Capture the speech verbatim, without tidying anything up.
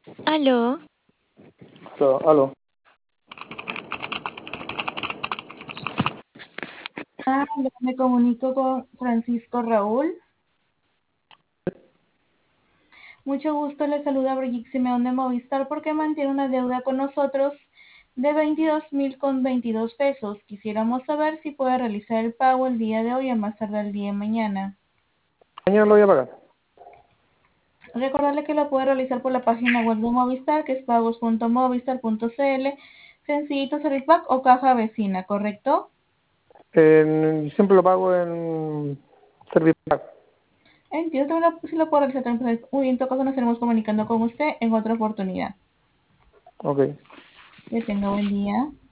Aló, Aló, aló. Ah, me comunico con Francisco Raúl. Mucho gusto, le saluda Brigitte Simeón de Movistar porque mantiene una deuda con nosotros de veintidós mil con veintidós pesos. Quisiéramos saber si puede realizar el pago el día de hoy a más tardar el día de mañana. Mañana lo voy a pagar. Recordarle que lo puede realizar por la página web de Movistar, que es pagos punto movistar punto cl, sencillito, Servipack o caja vecina, ¿correcto? En- siempre lo pago en Servipack. Entiendo, también lo- si lo puedo realizar. Entonces, muy bien, en todo caso nos estaremos comunicando con usted en otra oportunidad. Ok. Que tenga buen día.